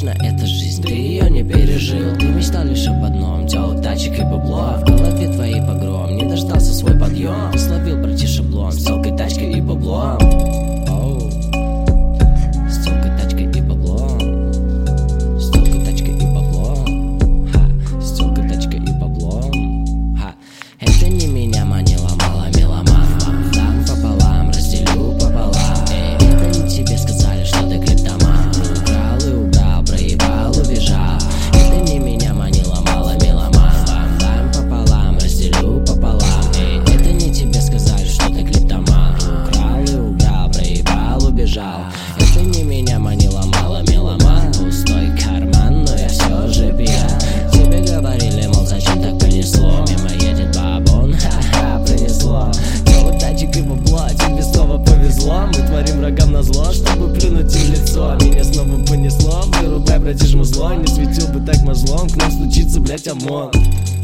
Конечно, это жизнь, ты ее не пережил. Ты мечтал лишь об одном, тёлок, тачек и бабло. В голове твоей погром, не дождался свой подъем. Ты словил, братья, шаблон с тёлкой, тачкой и баблом. С тёлкой, тачкой и баблом. С тёлкой, тачкой и баблом. С тёлкой, тачкой и баблом. Это не меня манила, мало меломан. Дам пополам, разделю пополам. Это не тебе сказали, что ты клептоман. Украл и убрал, проебал, убежал. Это не меня манила, мало меломан. Дам пополам, разделю пополам. Это не тебе сказали, что ты клептоман. Украл и убрал, проебал, убежал. Это не меня манила, мало меломан. Пустой карман, но я все же пьян. Тебе говорили, мол, зачем так понесло. Мимо едет бабон, ха-ха, принесло. Тёлок, тачек и бабло, тебе снова повезло. Мы творим врагам назло, чтобы плюнуть им в лицо. Меня снова понесло, вырубай, братишь, музло. Не светил бы так мозлом, к нам стучится, блять, ОМОН.